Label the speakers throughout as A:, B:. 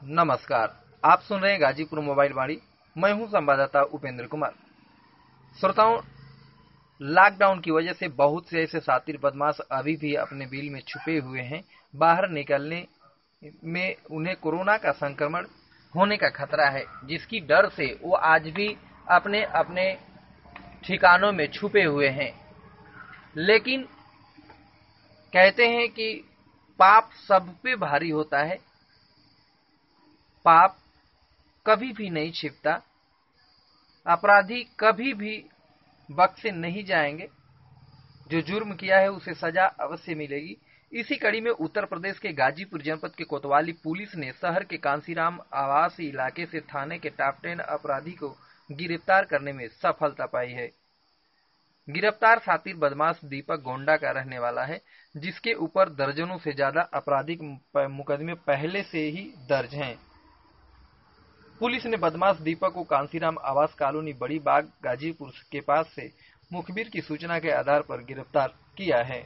A: नमस्कार, आप सुन रहे हैं गाजीपुर मोबाइल वाणी। मैं हूं संवाददाता उपेंद्र कुमार। श्रोताओं, लॉकडाउन की वजह से बहुत से ऐसे शातिर बदमाश अभी भी अपने बिल में छुपे हुए हैं। बाहर निकलने में उन्हें कोरोना का संक्रमण होने का खतरा है, जिसकी डर से वो आज भी अपने अपने ठिकानों में छुपे हुए हैं। लेकिन कहते हैं कि पाप सब पे भारी होता है, पाप कभी भी नहीं छिपता, अपराधी कभी भी बख्शे नहीं जाएंगे। जो जुर्म किया है उसे सजा अवश्य मिलेगी। इसी कड़ी में उत्तर प्रदेश के गाजीपुर जनपद के कोतवाली पुलिस ने शहर के कांसीराम आवासीय इलाके से थाने के टॉप 10 अपराधी को गिरफ्तार करने में सफलता पाई है। गिरफ्तार शातिर बदमाश दीपक गोंडा का रहने वाला है, जिसके ऊपर दर्जनों से ज्यादा आपराधिक मुकदमे पहले से ही दर्ज हैं। पुलिस ने बदमाश दीपक को कांसीराम आवास कॉलोनी बड़ी बाग गाजीपुर के पास से मुखबिर की सूचना के आधार पर गिरफ्तार किया है।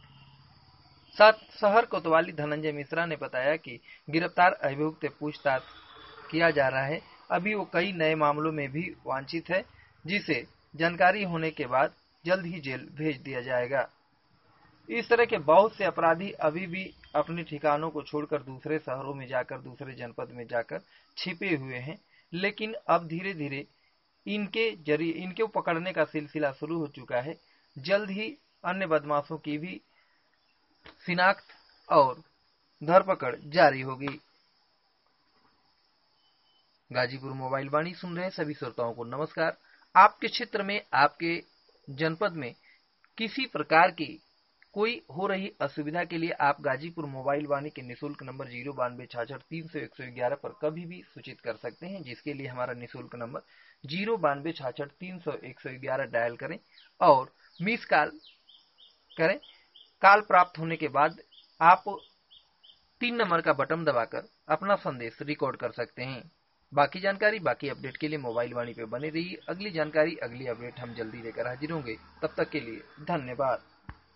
A: शहर कोतवाली धनंजय मिश्रा ने बताया कि गिरफ्तार अभियुक्त से पूछताछ किया जा रहा है। अभी वो कई नए मामलों में भी वांछित है, जिसे जानकारी होने के बाद जल्द ही जेल भेज दिया जाएगा। इस तरह के बहुत से अपराधी अभी भी अपने ठिकानों को छोड़कर दूसरे शहरों में जाकर, दूसरे जनपद में जाकर छिपे हुए हैं। लेकिन अब धीरे धीरे इनको पकड़ने का सिलसिला शुरू हो चुका है। जल्द ही अन्य बदमाशों की भी शिनाख्त और धरपकड़ जारी होगी। गाजीपुर मोबाइल वाणी सुन रहे सभी श्रोताओं को नमस्कार। आपके क्षेत्र में, आपके जनपद में किसी प्रकार की कोई हो रही असुविधा के लिए आप गाजीपुर मोबाइल वाणी के निःशुल्क नंबर 09266300111 पर कभी भी सूचित कर सकते हैं, जिसके लिए हमारा निःशुल्क नंबर 09266300111 डायल करें और मिस कॉल करें। कॉल प्राप्त होने के बाद आप 3 नंबर का बटन दबाकर अपना संदेश रिकॉर्ड कर सकते हैं। बाकी जानकारी, बाकी अपडेट के लिए मोबाइल वाणी पे बने रहिए। अगली जानकारी, अगली अपडेट हम जल्दी लेकर हाजिर होंगे। तब तक के लिए धन्यवाद।